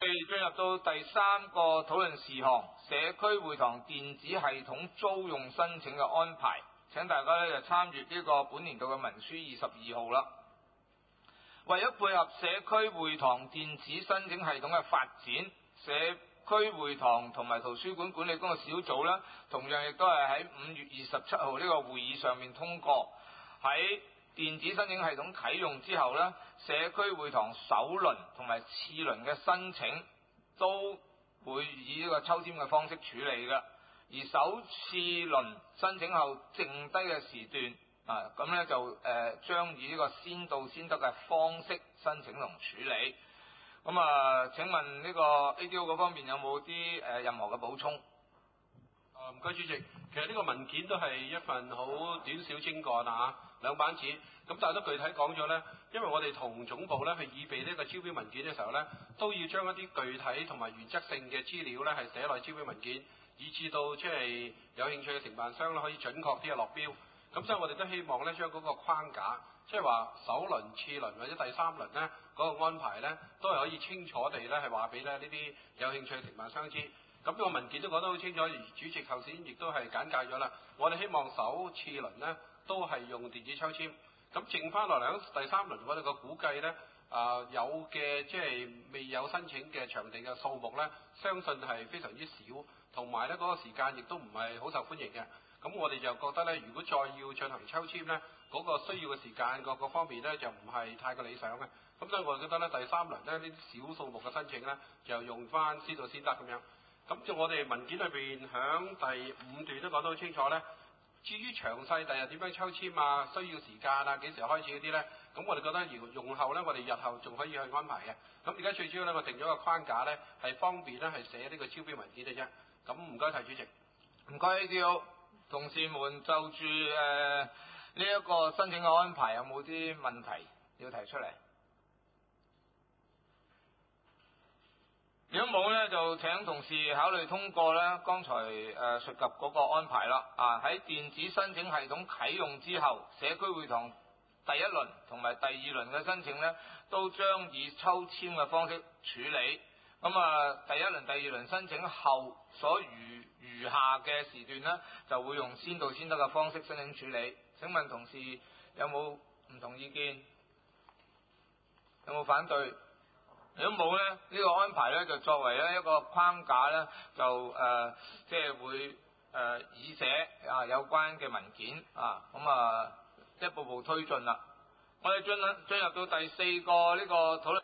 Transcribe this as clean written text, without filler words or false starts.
哋進入到第3個討論事項，社區會堂電子系統租用申請嘅安排。請大家就參閱呢個本年度嘅文書22號啦。為咗配合社區會堂電子申請系統嘅發展，社區會堂同埋圖書館管理工作小組呢，同樣亦都係喺5月27號呢個會議上面通過，喺電子申請系統啟用之後呢，社區會堂首輪同埋次輪嘅申請都會以呢個抽籤嘅方式處理嘅。而首次輪申請後剩低嘅時段咁呢就將以呢個先到先得嘅方式申請同處理。請問呢個 ADO 嗰方面有冇啲任何嘅補充？ 唔該主席，其實呢個文件都係一份好短小精幹2版紙，咁但係都具體講咗呢，因為我哋同總部呢去預備呢個招標文件嘅時候呢，都要將一啲具體同埋原則性嘅資料呢係寫落招標文件，以至到即係有興趣嘅承辦商呢可以準確啲嘅落標。咁所以我哋都希望呢將嗰個框架，即係話首輪、次輪或者第3輪呢嗰個安排呢，都係可以清楚地呢係話俾呢啲有興趣嘅承辦商知。咁個文件都講得好清楚，而主席頭先亦都係簡介咗啦。我哋希望首次輪呢都係用電子抽籤，咁剩翻落嚟第3輪我哋個估計呢，有嘅即係未有申請嘅場地嘅數目呢，相信係非常之少，同埋呢嗰個時間亦都唔係好受歡迎嘅。咁我哋就覺得呢，如果再要進行抽籤呢，嗰個需要嘅時間各方面呢，就唔係太過理想嘅。咁所以我覺得呢，第3輪呢啲小數目嘅申請呢，就用翻先到先得咁樣。咁就我哋文件裏邊響第5段都講得好清楚呢。至於詳細第日點樣抽籤啊，需要時間啊，幾時開始嗰啲呢，咁我哋覺得用後呢，我哋日後仲可以去安排嘅。咁而家最主要呢，我定咗個框架呢，係方便呢係寫呢個招標文件嘅啫。咁唔該晒主席。 唔該 ADO，同事們就住呢一個申請嘅安排有冇啲問題要提出嚟？如果冇呢，就請同事考慮通過呢剛才述及嗰個安排啦。喺電子申請系統啟用之後，社區會堂第1輪同埋第2輪嘅申請呢，都將以抽籤嘅方式處理。第1輪、第2輪申請後所餘下嘅時段呢，就會用先到先得嘅方式申請處理。請問同事有冇唔同意見？有冇反對？如果冇呢，呢個安排呢，就作為一個框架呢，就即係會擬寫有關嘅文件一步步推進啦。我哋進入到第4個呢個討論。